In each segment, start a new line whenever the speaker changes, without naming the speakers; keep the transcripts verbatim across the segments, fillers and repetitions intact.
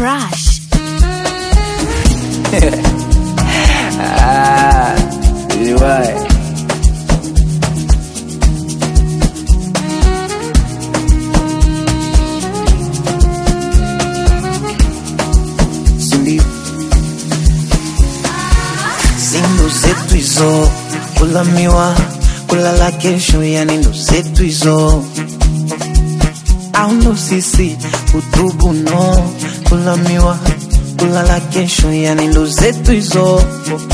Crush.
Ah, why?
Ndo zetu hizo, kula miwa, kulala kesho, yani ndo zetu hizo. Au ndo sisi utubu no, kula miwa, kulala kesho, yani ndo zetu hizo.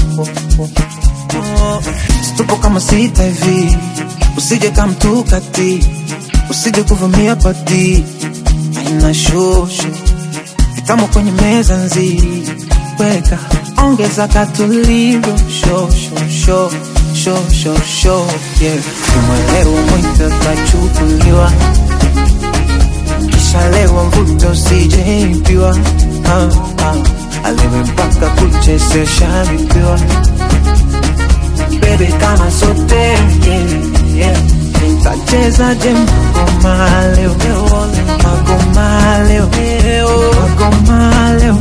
Stupo kama sita hivi, usije kamtukati, usije kuvamia pati, aina shosho, vitamu kwenye meza nzuri, weka ongeza katulivo, show, show, show, show, show, show, yeah. Kimwelewa mwita kachukuliwa, kisha lewa mvuto usijeipiwa, ah, ah. Alewe mpaka kuchese shabipiwa, baby kama sote, yeah, yeah. Nitacheza je magoma leo, magoma leo, magoma leo.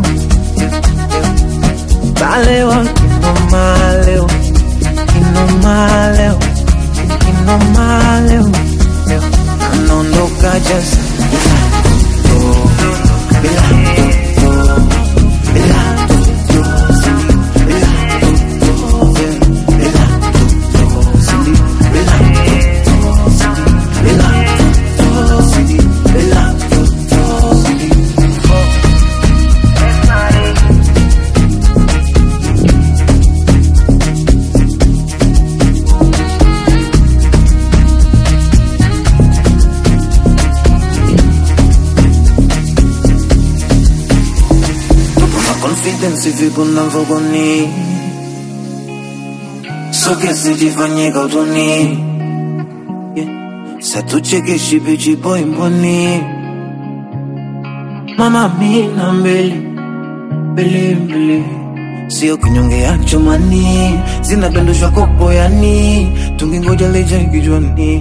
Baleo, kinomaleo, kinomaleo, kinomaleo. Anondoka just confidence vipo na vogoni, so che se ci fagni cautoni, yeah. Se tu c'è che ci pici poi imponi, mamma mia mbele, mbele mbele. Sio kinyonge acho mani, zinapendo shwako poyani, tungingoja leja kijwani.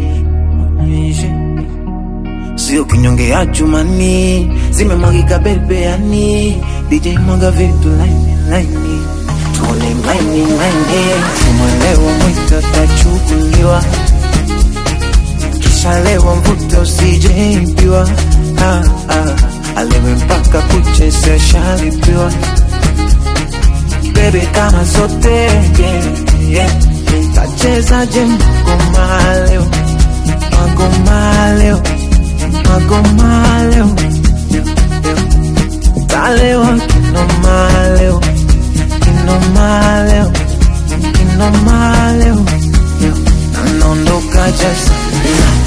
Sio kinyonge acho mani, zimemwagika bebeani, D J mwaga vitu laini laini, tole laini laini. Kumwelewa mwita tachukuliwa, kisha lewa mvuto usijeipiwa, ah, ah. Alewe mpaka kuchese shalipiwa, baby kama zote, yeah, yeah. Nitacheza je magoma leo, magoma leo, magoma leo. Baleo, kinomaleo, kinomaleo, kinomaleo. Anondoka just